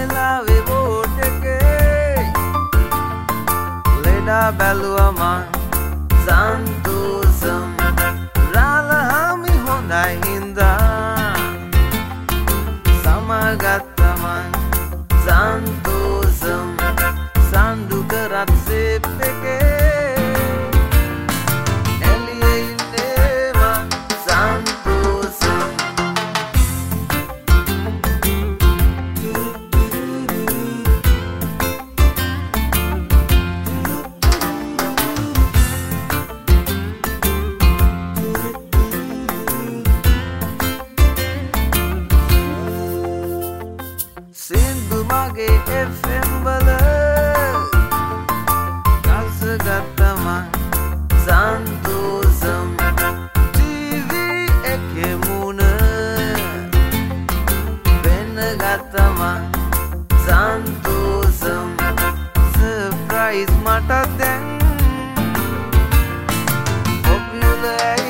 වෙලාවේ වෝට් එකේ ලෙඩා බැලුවා මං සන්තෝසම් රාලහාමි හොඳයි හින්දා සමගත්තා මං සන්තෝසම් සන්දු කරත් සේප් එකේ එළියේ ඉන්නේ මං සන්තෝසම් සින්දු මගේ FM වල ගස්ගත්තා මං සන්තෝසම් TV එකේ මුණ වෙනගත්තා මං සන්තෝසම් සර්ප්‍රයිස් මට දැන් පොපියුලර්